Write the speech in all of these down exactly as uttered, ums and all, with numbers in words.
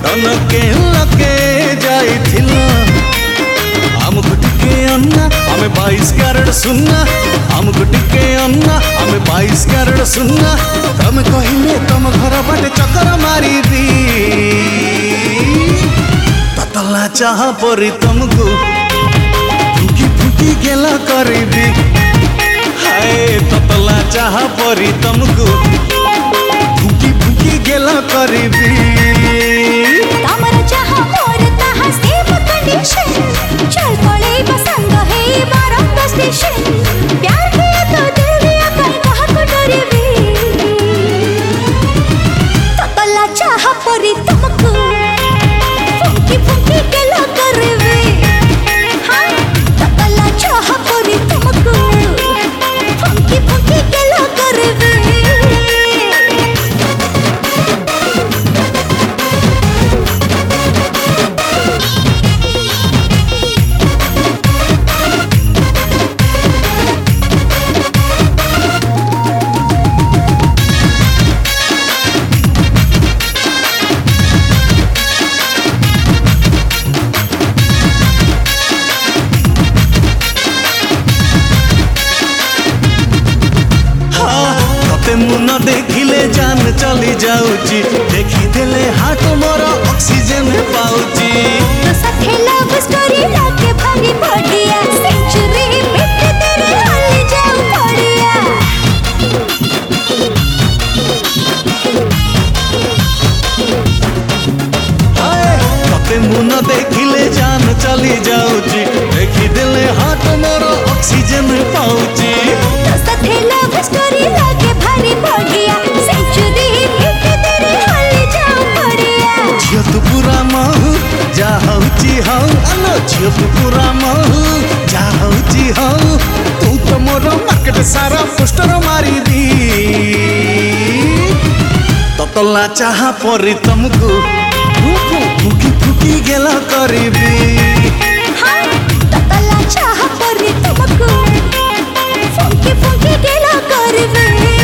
लके लके जाइथिल आमको टिके अन्ना आमे बाईस कैरेट सुनना आमको टिके अन्ना आमे बाईस कैरेट सुनना तम कहिले तम घर बाटे चक्कर मारिबी ततला चाह परी तुमको फुकी फुकी गेला करीबी हाय ततला चाह परी तुमको फुकी फुकी गेला करीबी तमर चाह मोर ताहा सेम कंडीशन चल पड़े बसंग है बारंग स्टेशन प्यार किया तो दिल दिया कर कहा को डरेबी ततला चाह परी तुमको फुकी फुकी गेला करीबी हां ततला चाह परी तुमको फुकी फुकी गेला करीबी मुन देखिले जान चली जाऊची देखी देले हाथ मोर ऑक्सीजन पाऊची तो साथे लव स्टोरी लाके भारी बढ़िया सेंचुरी बिट तेरे हाल जाऊ बढ़िया हाय तते मुन देखिले जान चली जाऊची देखी देले हाथ मोर ऑक्सीजन पाऊची तो साथे लव स्टोरी लाके भारी बढ़िया सेंचुरी बिट तेरे हाल जाऊ बढ़िया झियो तू पूरा महू जा हउची हऊ अलो झियो तू पूरा महू जा हउची हऊ तू तो मोर मार्केट सारा पोस्टर मारी दी ततला चाह परी तुमको फुकी फुकी गेला करीबी हां ततला चाह परी तुमको फुकी फुकी गेला करबी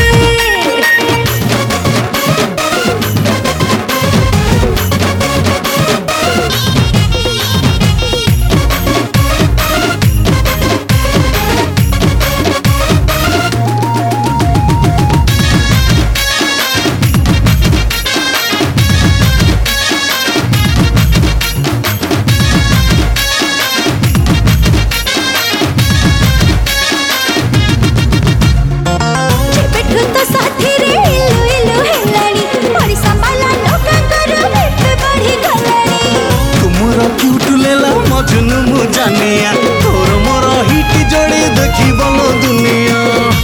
मजनू मु जानिया तोर मोर हिट जोड़ी देखी बोलो दुनिया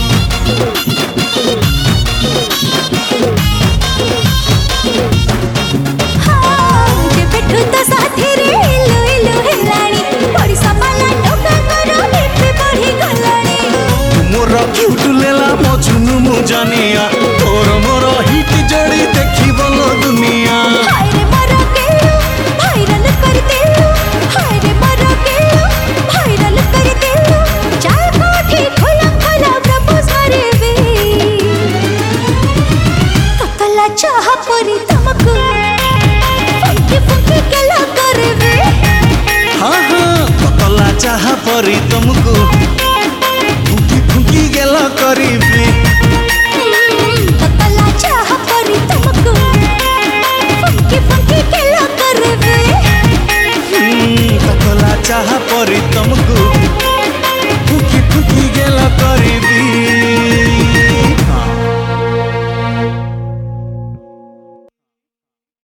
हां जे बैठू तो साथी रे इलु इलु हेलाणी बड़ी समाला टोका करो हिट बढ़ी गलाणी मोर क्यूट लेला मजनू मु जानिया तोर मोर हिट जोड़ी देखी बोलो दुनिया हाय रे मरो केलु वायरल कर देलु हाय रे मरो केलु वायरल कर देलु चाल कोठी खोला खोला प्रपोज करेबी ततला चाह परी तुमको फुकी फुकी गेला करबी हाँ हाँ ततला चाह परी तुमको फुकी फुकी गेला करीबी ततला चाह परी तुमको फुकी फुकी गेला करबी ततला चाह परी तुमको फुकी फुकी गेला करीबी।